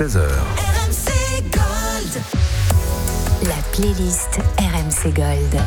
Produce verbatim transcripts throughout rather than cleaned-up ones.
seize heures. R M C Gold. La playlist R M C Gold.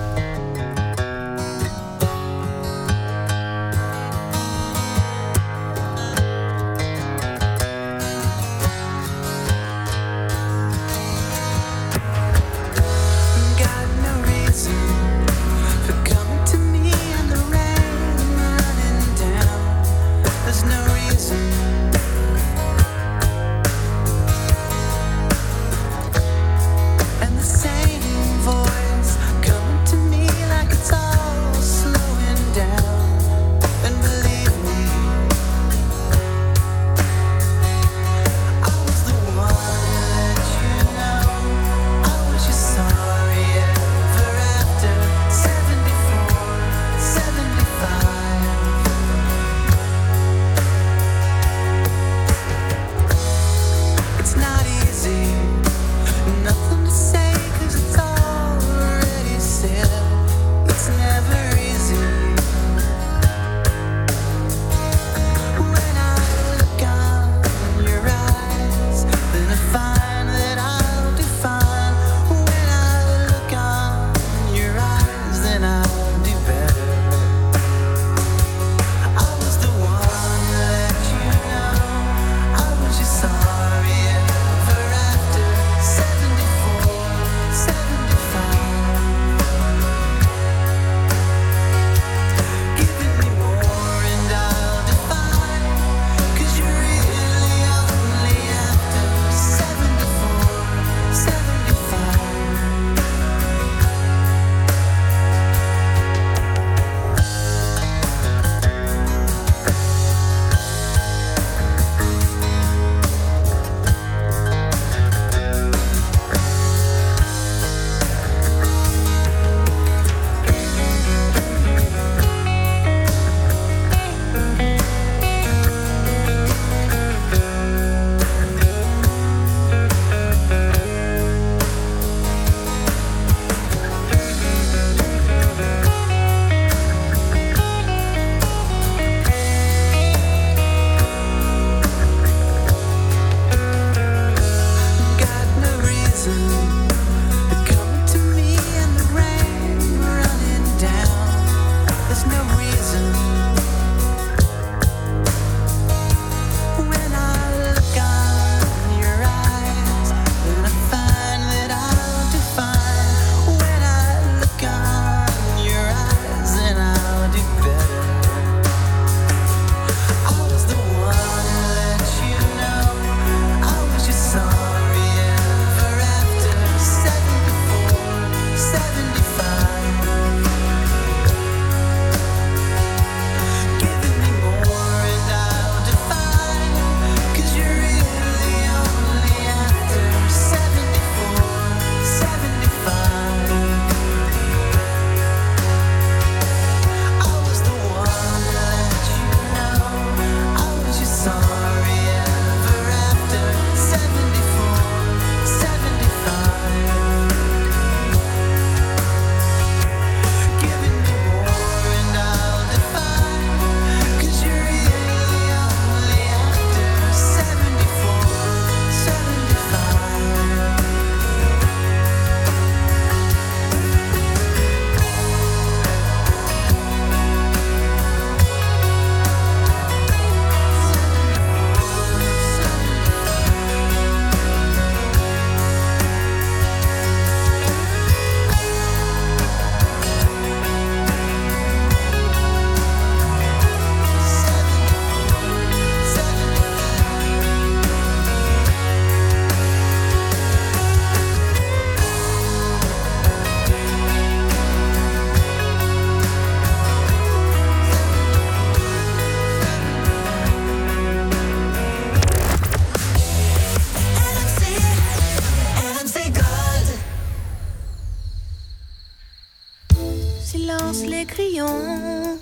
les crayons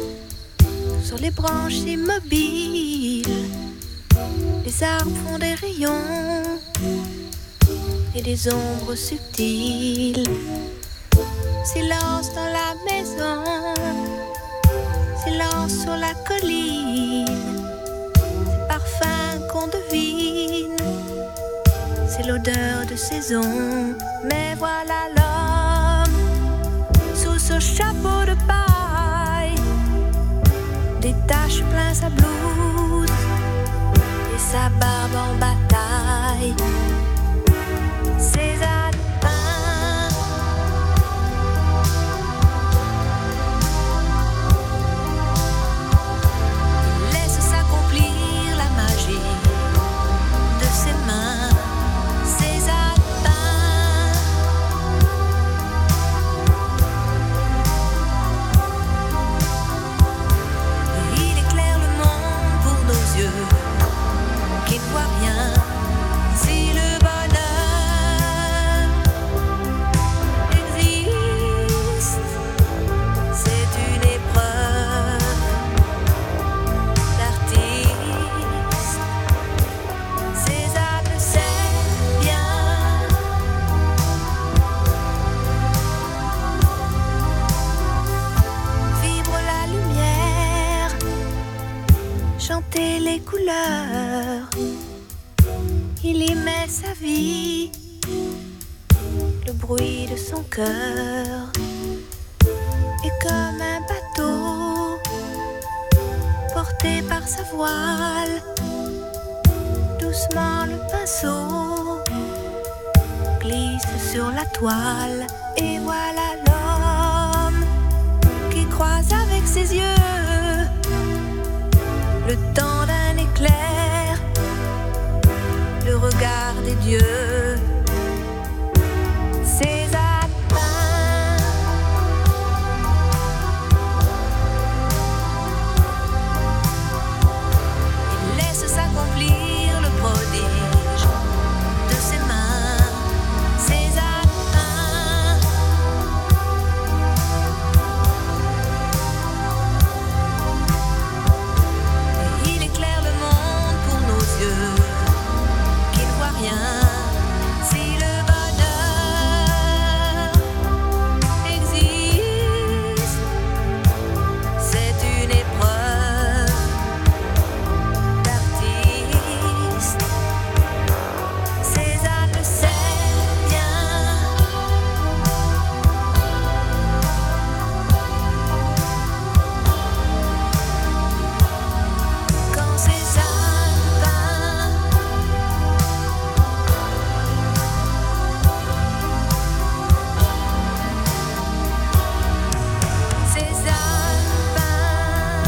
sur les branches immobiles. Les arbres font des rayons et des ombres subtiles. Silence dans la maison, silence sur la colline. Ces parfums qu'on devine c'est l'odeur de saison. Mais voilà l'homme sous ce chapeau de paille, des taches plein sa blouse et sa barbe en bataille. Ses alpins laisse s'accomplir la magie de ses mains. Ses alpins il éclaire le monde pour nos yeux qui ne voient rien. Si le bonheur existe, c'est une épreuve d'artiste. Ses âmes savent bien vivre la lumière, chanter les couleurs. Il y met sa vie, le bruit de son cœur. Et comme un bateau porté par sa voile, doucement le pinceau glisse sur la toile. Et voilà l'homme qui croise avec ses yeux le temps d'un éclair, le regard des dieux. Ses alpins il laisse s'accomplir le prodige de ses mains. Ses alpins il éclaire le monde pour nos yeux qui ne voient rien. Si le bonheur existe, c'est une épreuve d'artiste. César le sait bien. Quand ses alpins Ses alpins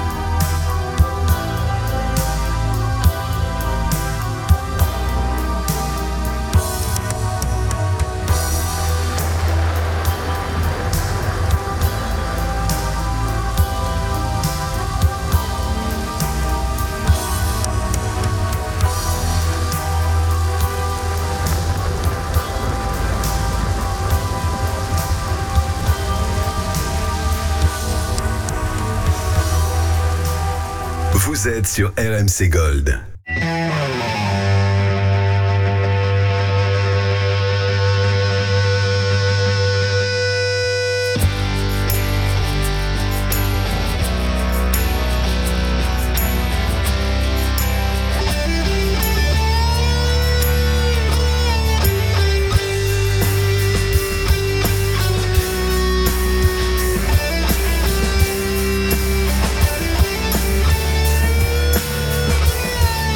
Vous êtes sur R M C Gold. César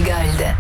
Gold.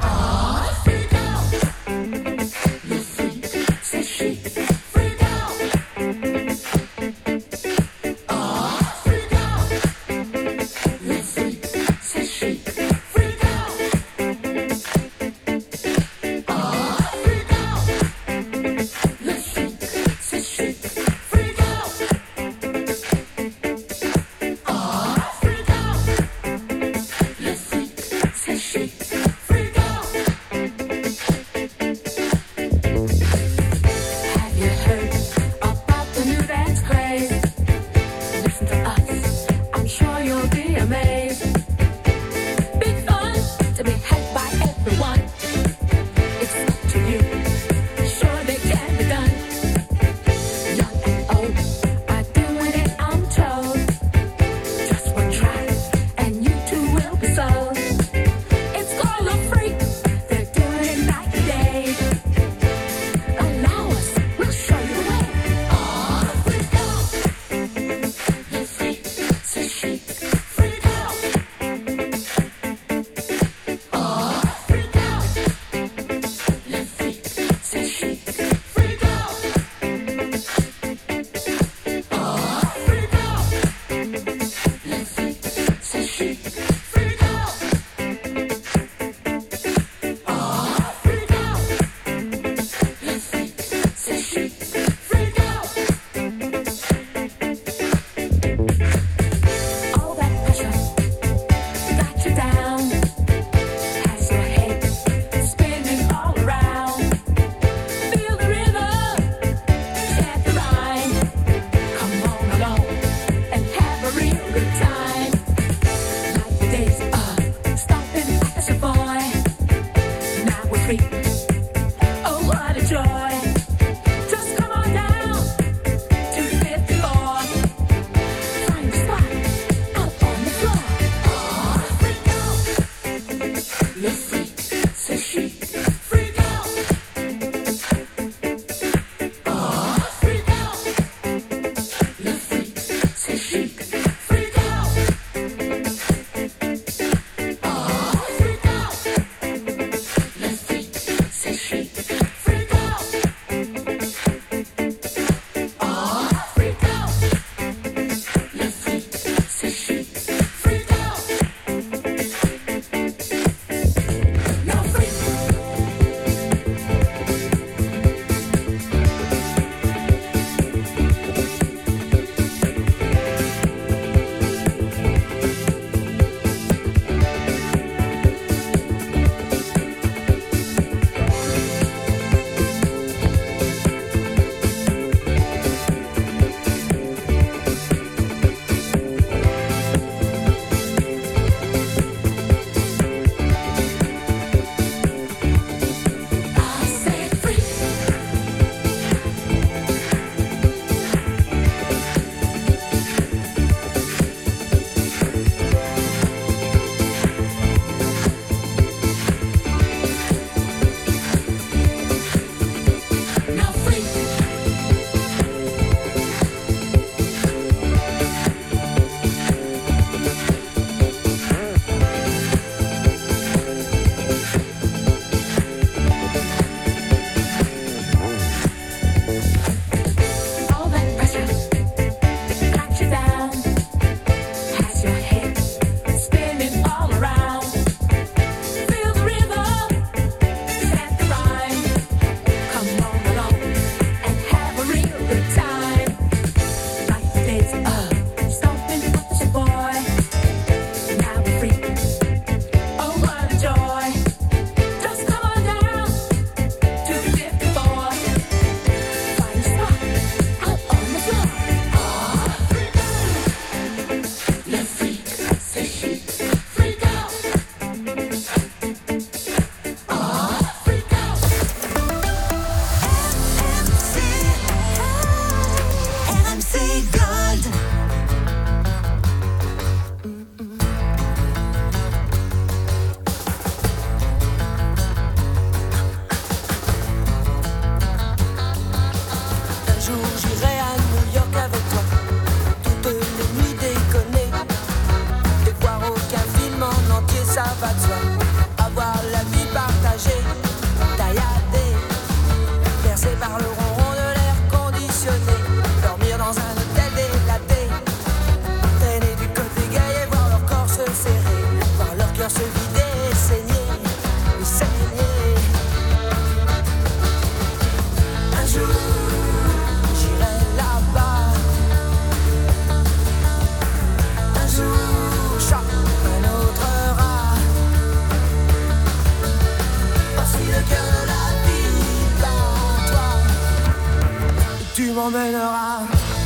m'emmèneras.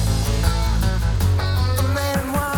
Emmène-moi.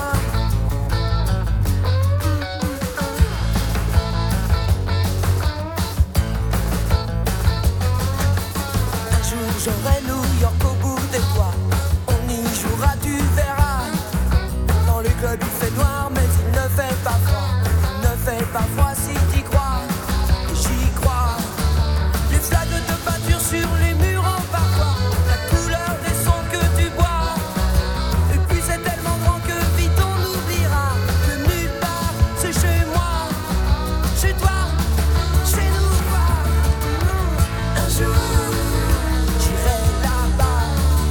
Un jour j'aurai New York au bout des doigts. On y jouera, tu verras. Dans le club il fait noir mais il ne fait pas froid. Il ne fait pas froid si t'y crois. Et j'y crois. Les flaques de peinture sur les murs en parfois. La couleur des sons que tu bois. Et puis c'est tellement grand que vite on oubliera que nulle part c'est chez moi. Chez toi, chez nous quoi. Un jour j'irai là-bas.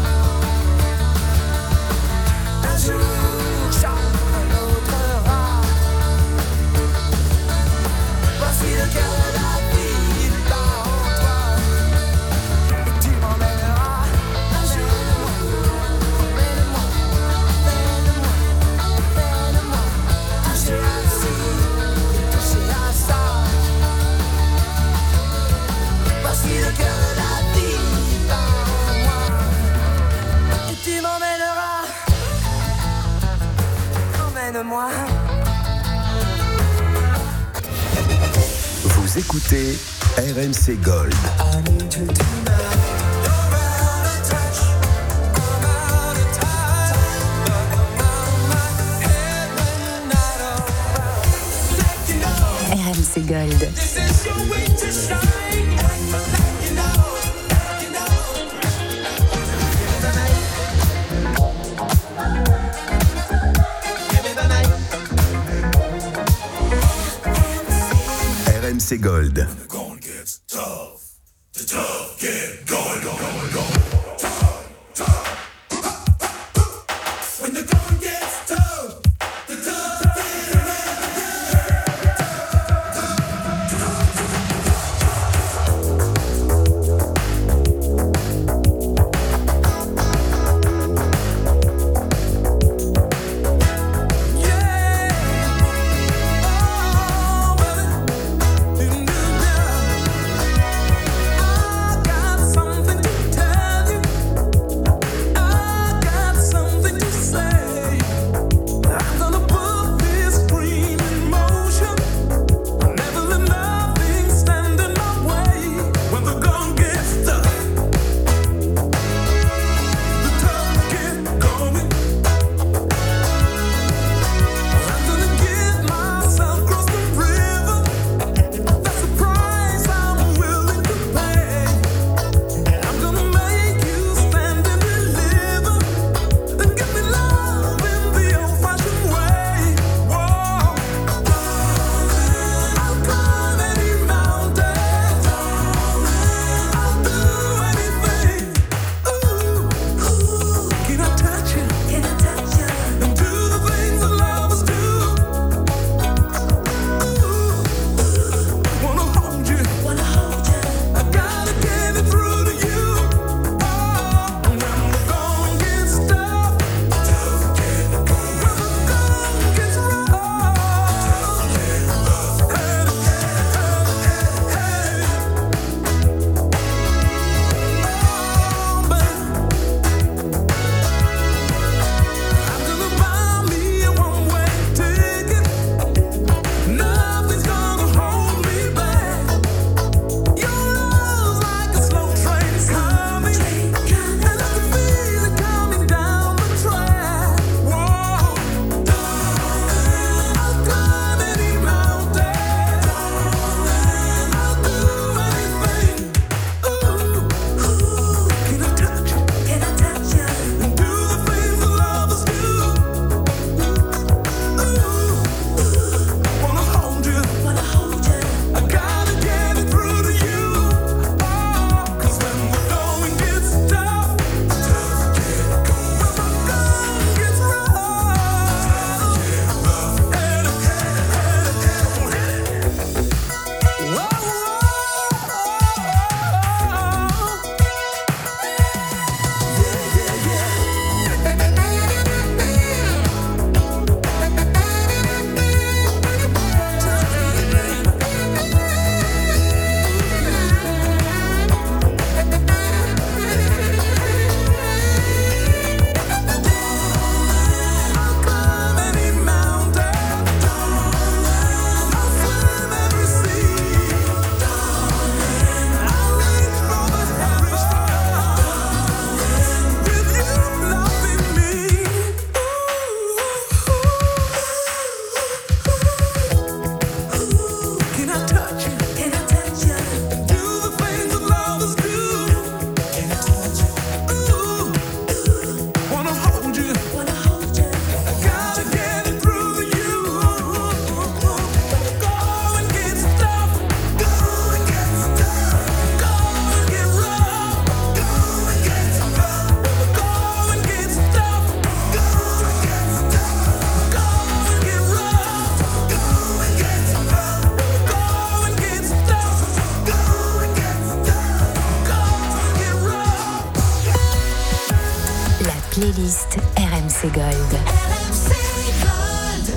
Un jour chacun notre rat. Voici le cœur de la vie bat en toi. Et tu m'emmèneras un jour. Emmène-moi, emmène-moi, emmène-moi. Toucher à ci, toucher à ça. Voici le cœur de la vie bat en moi. Et tu m'emmèneras. Emmène-moi. Vous écoutez R M C Gold. I need you tonight. You're out of touch. I'm out of time. But I'm out my head when you're not around. Let you know R M C Gold. this is your way to shine. Let you know, let you know. Give me the night. Give me the night. R M C Gold. The going gets tough. The tough get going, going, going. Tough, tough. When the going gets tough, the tough get Yeah. Oh, baby. Playlist R M C Gold. R M C Gold.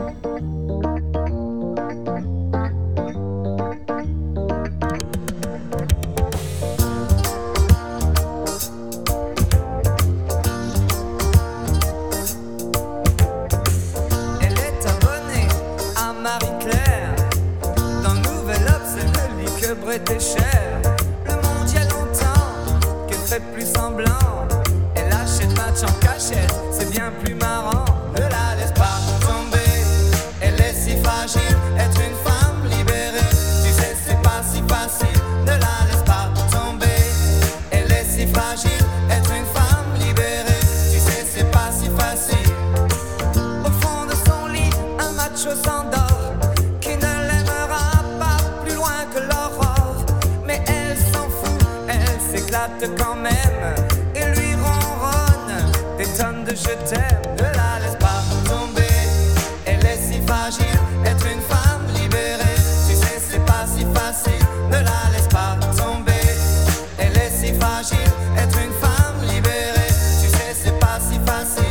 Elle est abonnée à Marie-Claire. Dans le Nouvel Obs, elle ne lit que Bret et Cher. Le monde y a longtemps qu'elle fait plus semblant. En cachette, c'est bien plus marrant. Ne la laisse pas tomber, elle est si fragile. Être une femme libérée, tu sais c'est pas si facile. Ne la laisse pas tomber, elle est si fragile. Être une femme libérée, tu sais c'est pas si facile. Au fond de son lit, un macho s'endort, qui ne l'aimera pas plus loin que l'aurore. Mais elle s'en fout, elle s'éclate quand même. Je t'aime, ne la laisse pas tomber. Elle est si fragile, être une femme libérée. Tu sais, c'est pas si facile, ne la laisse pas tomber. Elle est si fragile, être une femme libérée. Tu sais, c'est pas si facile.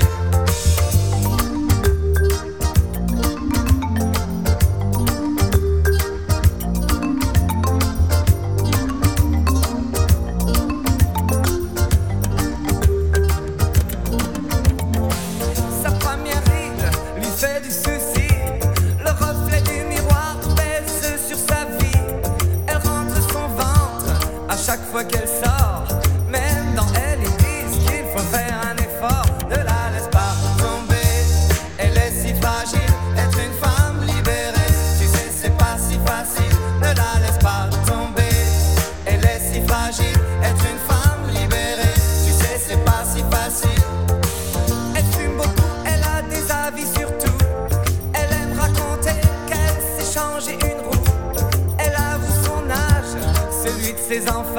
Chaque fois qu'elle sort, même dans elle, ils disent qu'il faut faire un effort. Ne la laisse pas tomber, elle est si fragile. Être une femme libérée, tu sais, c'est pas si facile. Ne la laisse pas tomber, elle est si fragile. Être une femme libérée, tu sais, c'est pas si facile. Elle fume beaucoup, elle a des avis sur tout. Elle aime raconter qu'elle s'est changé une roue. Elle avoue son âge, celui de ses enfants.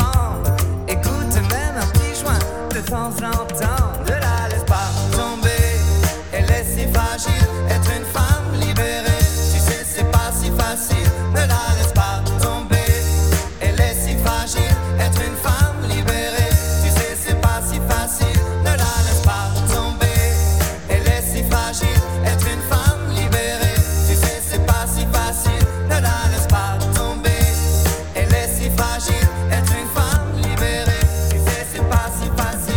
De temps en temps, ne la laisse pas tomber. Elle est si fragile, être une femme libérée. Tu sais, c'est pas si facile, ne la laisse pas tomber. Elle est si fragile, être une femme libérée. Tu sais, c'est pas si facile, ne la laisse pas tomber. Elle est si fragile, être une femme libérée. Tu sais, c'est pas si facile, ne la laisse pas tomber. Elle est si fragile, être une femme libérée. Tu sais, c'est pas si facile.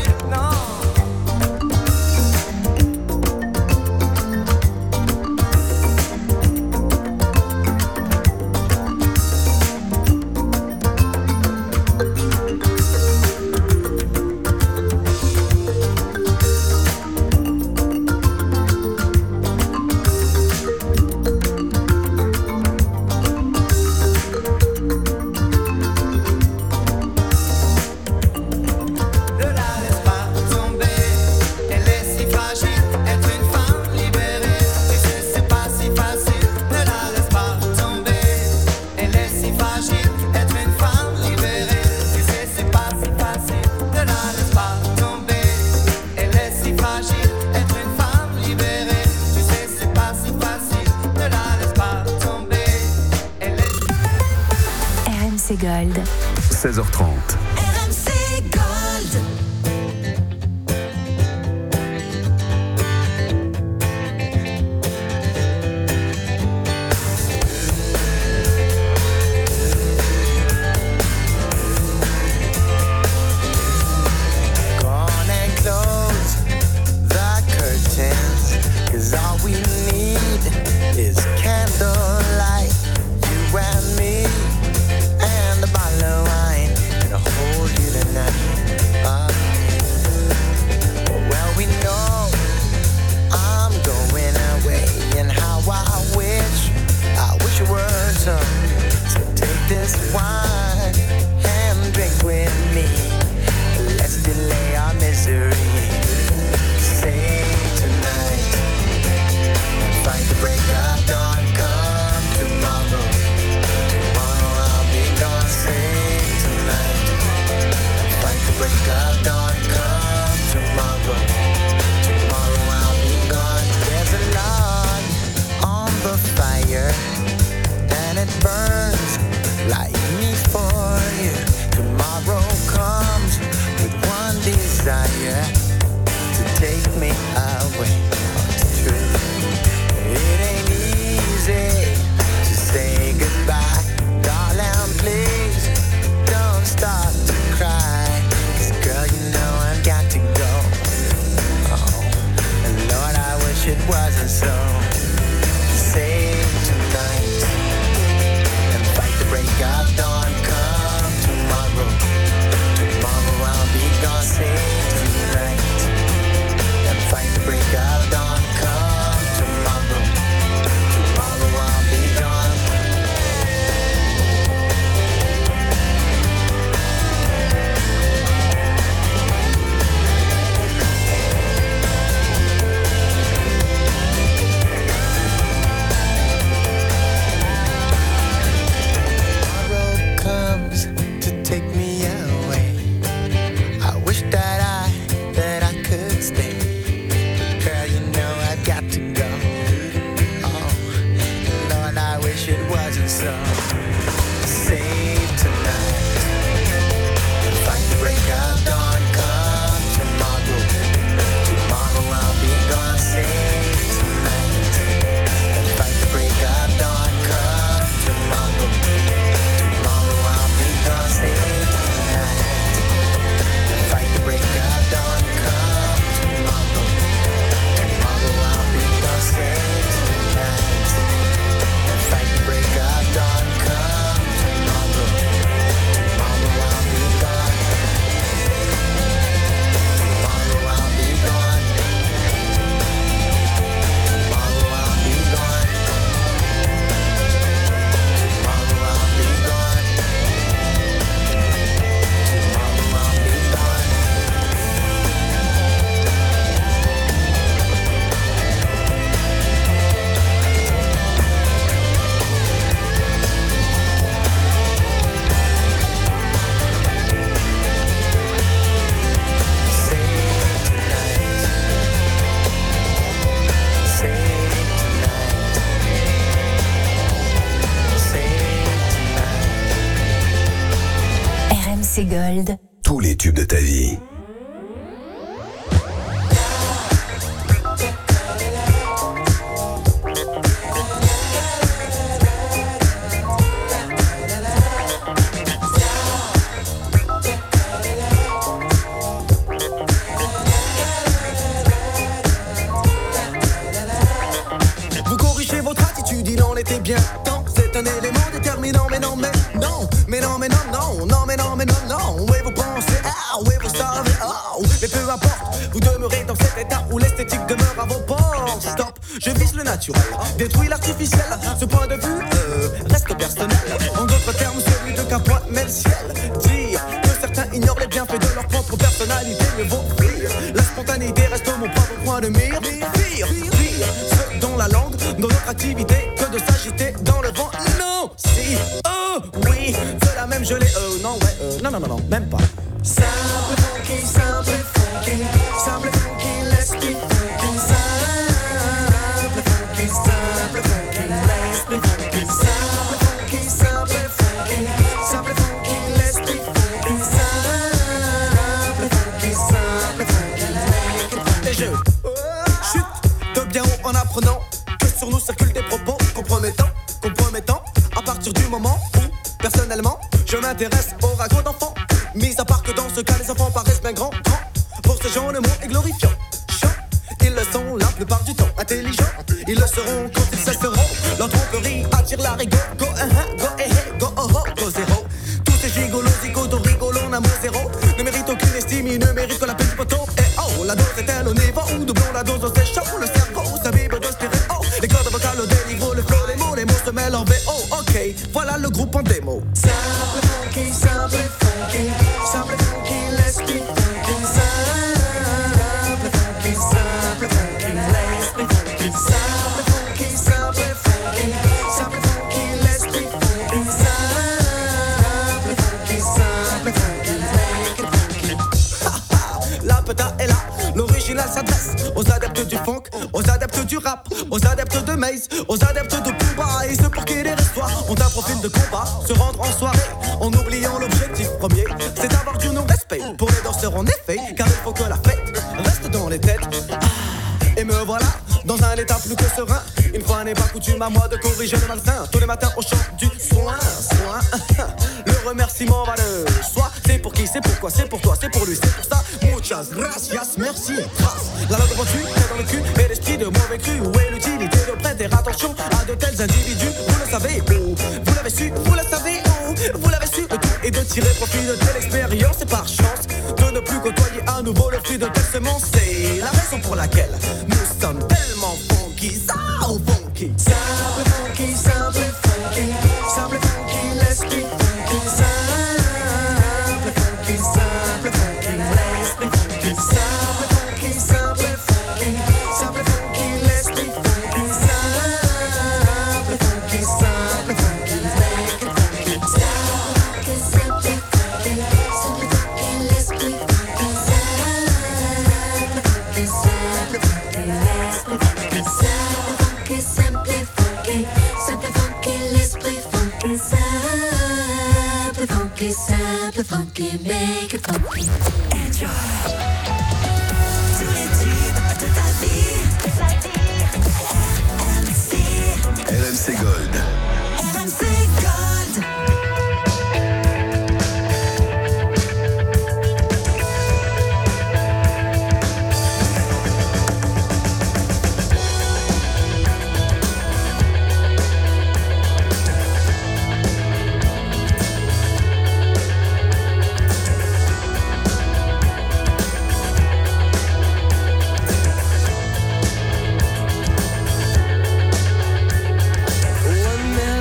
Gold. seize heures trente. R M C Gold. Candlelight, you and me, and the bottle of wine, and a break of dawn come tomorrow. Tomorrow I'll be gone, sing tonight. Fight the break of dawn come tomorrow. Tomorrow I'll be gone. There's a log on the fire and it burns like me for you. Tomorrow comes with one desire to take me away. It's true. It ain't easy to say goodbye. Darling, please don't start to cry. 'Cause girl, you know I've got to go. Oh, and Lord, I wish it wasn't so. Save tonight and fight the break of dawn come tomorrow. Tomorrow I'll be gone. Save tonight and fight the break of dawn come tomorrow. Tomorrow I'll be gone. Tomorrow comes to take me away. I wish that I, that I could stay. Girl, you know I've got to go. Oh, Lord, I wish it wasn't so. Save tonight and fight the break of dawn come tomorrow. Tomorrow I'll be gone. Save tonight and fight the break of dawn come tomorrow. Tomorrow I'll be gone. Save tonight and fight the break of dawn come tomorrow. Tomorrow I'll be gone. Save tonight and fight the break of dawn come tomorrow. Tomorrow I'll be gone. Tomorrow I'll be gone. Tomorrow I'll be gone. Tomorrow I'll be gone. Tomorrow I'll be gone. Save tonight. Save tonight. Save tonight. R M C Gold. Tous les tubes de ta vie. Vous corrigez votre attitude, il en était bien temps. C'est un élément déterminant, mais non, mais non, mais non, mais non, non, non, mais non, mais non, non. Oui, vous pensez, ah, oui, vous savez, oh, mais peu importe, vous demeurez dans cet état où l'esthétique demeure à vos portes. Stop, je vise le naturel, détruis l'artificiel. Ce point de vue euh, reste personnel. En d'autres termes, celui de Capois met le ciel. Dire que certains ignorent les bienfaits de leur propre personnalité, mais vaut fuir. La spontanéité reste mon propre point de mire. Pire, pire, ce dont la langue, dans notre activité, que de s'agiter dans le vent. Non, si, oh, oui, cela même je l'ai, euh, non, ouais, euh, non, non, non, non, même pas. Simple funky, simple funky, simple funky, let's be funky. Simple funky, simple funky, let's be funky. Simple funky, simple funky, simple funky, let's be funky. Simple funky, simple funky, make it funky. Et je chute de bien haut en apprenant que sur nous circulent des propos compromettants, compromettants. À partir du moment où, personnellement, je m'intéresse au ragot d'enfants. Mis à part que dans ce cas, les enfants paraissent bien grands, grands. Pour ces gens, le mot est glorifiant. Chant, ils le sont la plupart du temps. Intelligents, ils le seront quand ils cesseront. Leur tromperie attire la rigueur. Go, uh, uh, go, eh, eh, go, oh, oh, go, zéro. Tous ces gigolos, zigotos, rigolos, n'amour zéro. Ne méritent aucune estime, ils ne méritent que la peine du poteau. Et oh, la dose est-elle au niveau où doublons la dose, c'est chaud. Le cerveau s'abîme de stéréo. Les cordes vocales au déniveau, le flow, les mots, les mots se mêlent en V O. Ok, voilà le groupe en démo. Simple funky, simple funky, simple funky, let's be funky. Simple funky, simple funky, let's be funky. Simple funky, simple dédicace aux adeptes de Pumba et ceux pour qui les restoirs ont un profil de combat. Se rendre en soirée en oubliant l'objectif premier, c'est d'avoir du non-respect pour les danseurs en effet, car il faut que la fête reste dans les têtes. Et me voilà dans un état plus que serein. Une fois n'est pas coutume à moi de corriger le malsain. Tous les matins au chant du soin, soin. Le remerciement va le soi. C'est pour qui, c'est pourquoi, c'est pour toi, c'est pour lui, c'est pour ça. Muchas gracias, merci et grâce. La langue devant tu, tête dans le cul, et l'esprit de mauvais cru. Où est l'utilité de prêter attention à de tels individus? Vous le savez, oh, vous l'avez su, vous le savez, oh, vous l'avez su. Le tout est de tirer profit de telle expérience et par chance de ne plus côtoyer à nouveau le fruit de telle semence. C'est la raison pour laquelle nous sommes tellement funky, ça ou funky. Simple funky, simple funky, simple funky, l'esprit funky. Simple funky, simple funky, l'esprit funky. Simple funky, simple funky, simple funky, l'esprit funky. Simple funky, simple funky, make it funky. Simple funky, simple funky, simple funky, l'esprit funky. Simple funky, simple funky, l'esprit funky. Simple funky, simple funky, simple funky, l'esprit funky. Simple funky, simple funky, make it funky. Enjoy. Tous les tubes de ta vie, de ta vie. R M C. R M C Gold. R M C Gold. One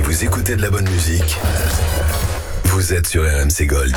vous écoutez de la bonne musique, vous êtes sur R M C Gold.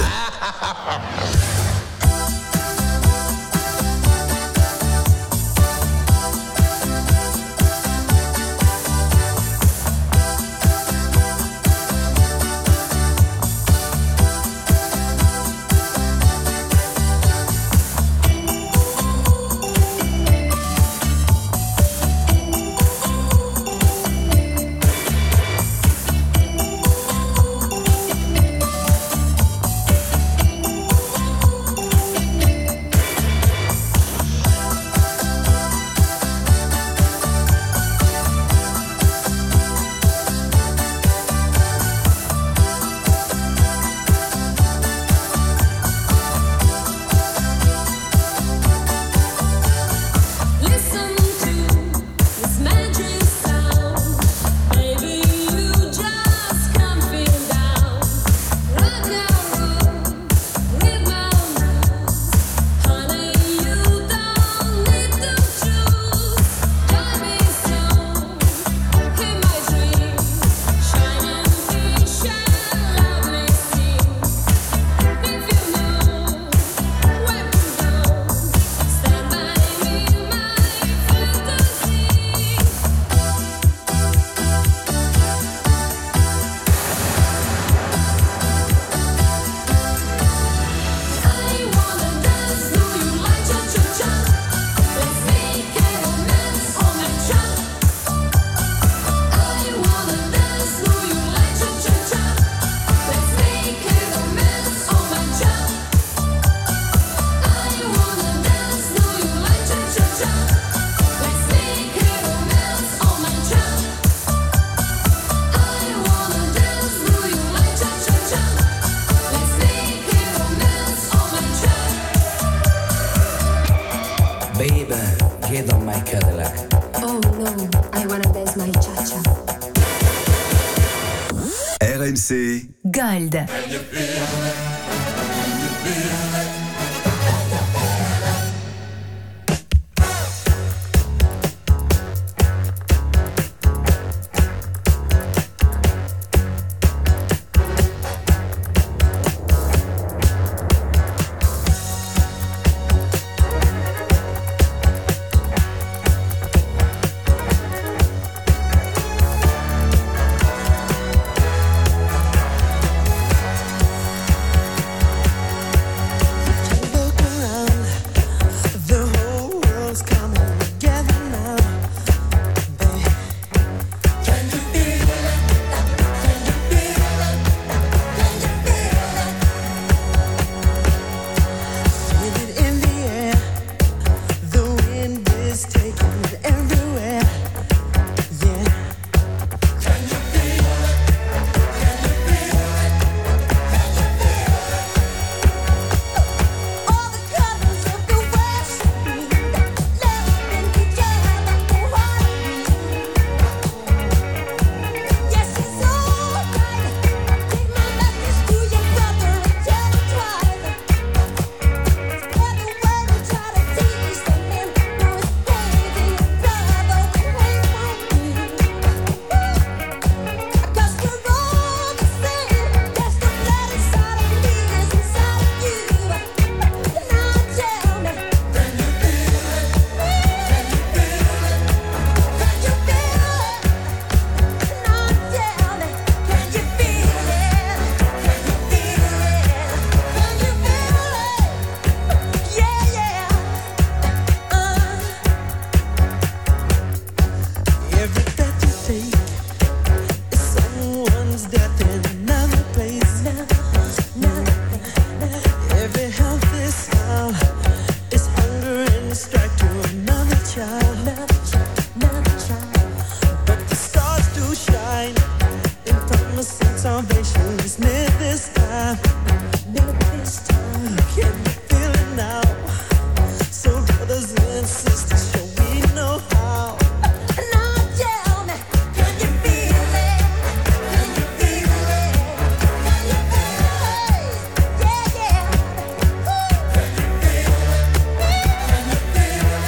R M C Gold.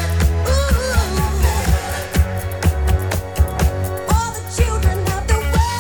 All the children of the world.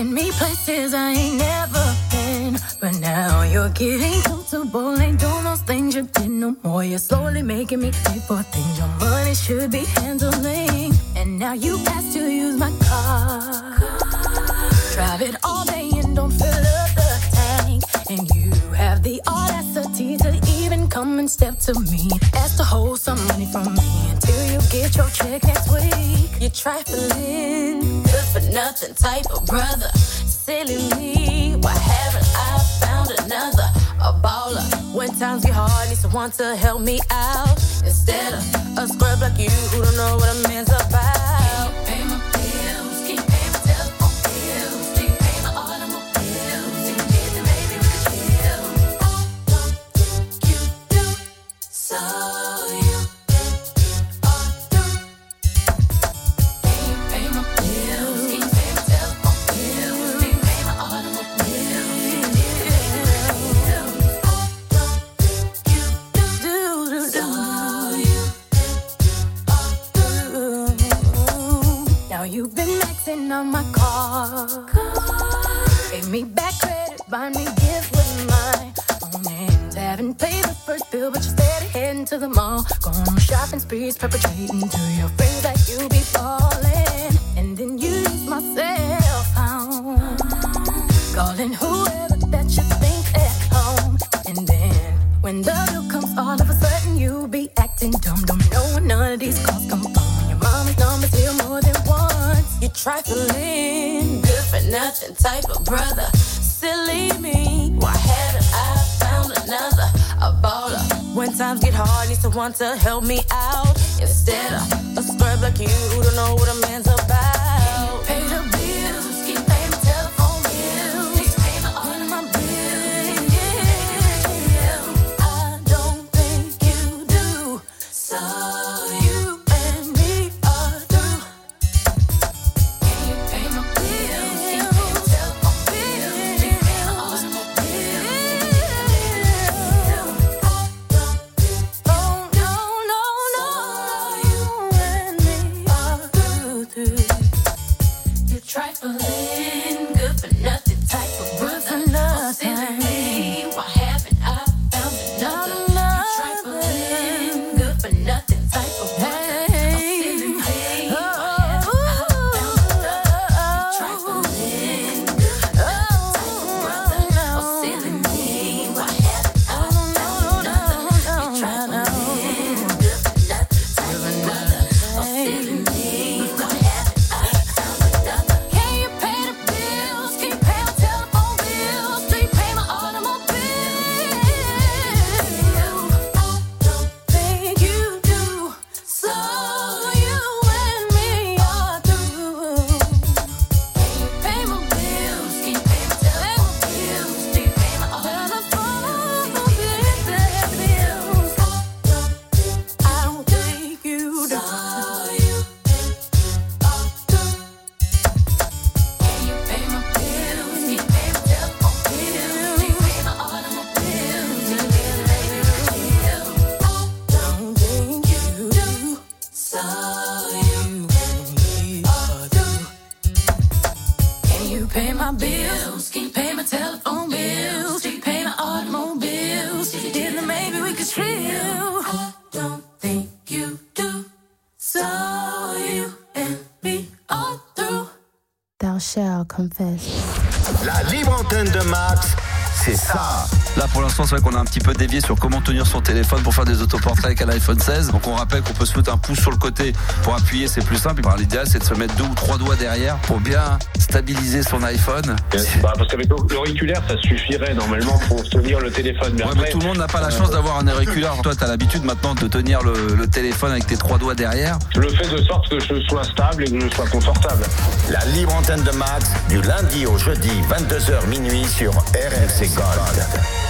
taking me places I ain't never been. But now you're getting comfortable, ain't doing those things you did no more. You're slowly making me pay for things your money should be handling. And now you ask to use my car. Drive it all day and don't fill up the tank. And you have the audacity to even come and step to me. Ask to hold some money from me until you get your check next week. You're trifling, good for nothing type of brother. Silly me, why haven't I found another? A baller, when times get hard, need someone to help me out. Instead of a scrub like you who don't know what a man's about. Can't pay my bills, can't pay my telephone bills, can't pay my automobiles. If you did, then maybe we could chill. I don't think you do, so you are through. Can't pay my bills, can't pay my telephone bills, can't pay my automobiles. If you did, then maybe we could chill. I don't think you do, do, do, do. So you are through. Now you've been maxing on my car. Gave me back credit, buy me gifts with my own hands. Haven't paid the first bill, but you're steady heading to the mall. Going on shopping sprees, perpetrating to your friends that you be falling. And then you use my cell phone, calling whoever that you think at home. And then when the bill comes, all of a sudden you be acting dumb. Don't know when none of these calls come from. Your mama's number's here more than once. You're trifling, good for nothing type of brother. Silly me, why haven't I found another? A baller, when times get hard, need someone to help me out. Instead of a scrub like you who don't know what a man's about. Can't pay the bills, can't pay my telephone bills, can't pay my automobiles. I don't think you do, so you and me are through. Can you pay my bills, can't pay my telephone bills, can't pay my automobiles. Oh no, no, no, you and me are through, through. You're trifling, good for nothing type of brother. Oh, silly me, why haven't I found another? You're trifling, good for nothing type of brother. Oh, silly me, why haven't I found another? You're trifling, good for nothing type of brother. Oh, silly me, why haven't I found another? You're trifling, good for nothing type of brother. Oh, silly me, why haven't I found another? Can you pay the bills? Can you pay my telephone bills? Do you pay my automobile? I don't think you do, so you and me are through. Can you pay my bills? Can you pay my telephone bills? Do you pay my automobile bills? I don't think you do, so you are through. Can you pay my bills? Can you pay my telephone bills? Do you pay my automobiles? Do you pay the baby chill? I don't think you do, so you and me are through. Can you pay my bills? Can you pay my telephone bills? Do you pay my automobiles? If you did, then maybe we could chill. I don't think you do, so you and me are through. Thou shalt confess. La libre antenne de Max, c'est ça. Là pour l'instant c'est vrai qu'on a un petit peu dévié sur comment tenir son téléphone pour faire des autoportraits avec un iPhone seize. Donc on rappelle qu'on peut se foutre un pouce sur le côté pour appuyer, c'est plus simple. Alors, l'idéal c'est de se mettre deux ou trois doigts derrière pour bien stabiliser son iPhone. Bah, parce qu'avec l'auriculaire ça suffirait normalement pour tenir le téléphone. Mais ouais, après, mais tout le monde n'a pas la chance d'avoir un auriculaire. Toi t'as l'habitude maintenant de tenir le, le téléphone avec tes trois doigts derrière. Je le fais de sorte que je sois stable et que je sois confortable. La libre antenne de Max, du lundi au jeudi, vingt-deux heures minuit sur R M C Gold.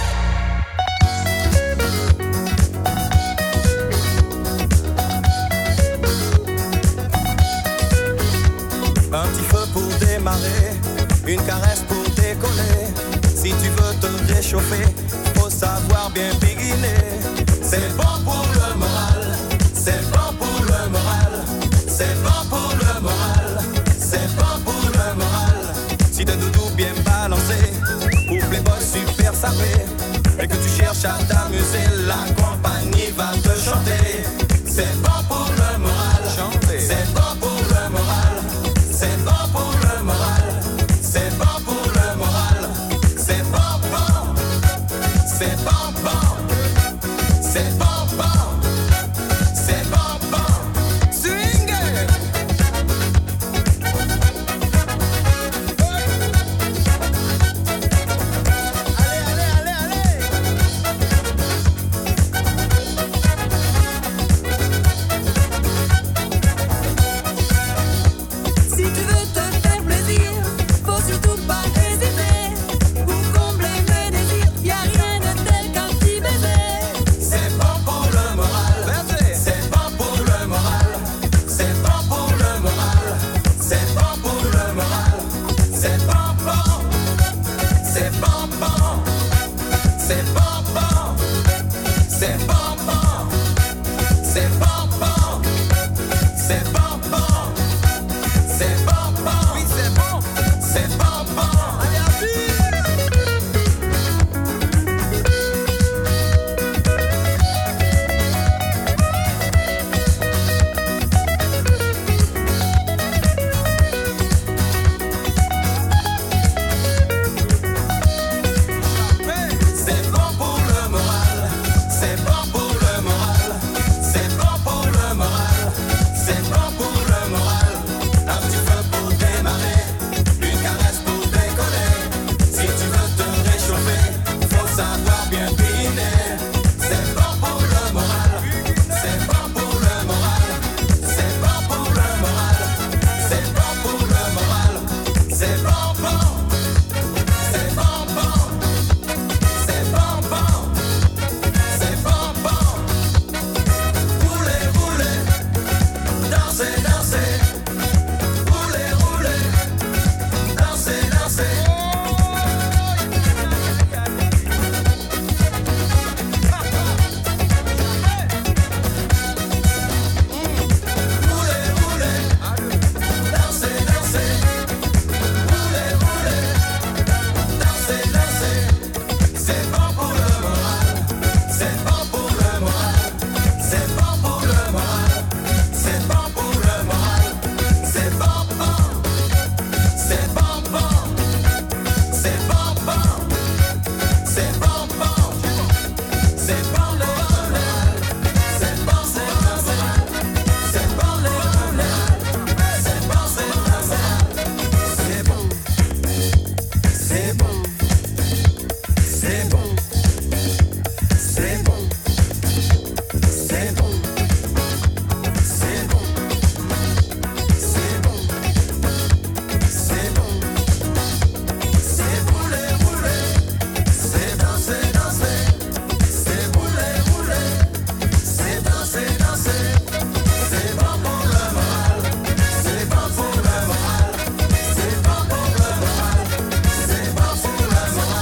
Un petit feu pour démarrer, une caresse pour décoller. Si tu veux te réchauffer, faut savoir bien biguiner. C'est bon pour le moral, c'est bon pour le moral, c'est bon pour le moral, c'est bon pour le moral. Si t'as doute shut down.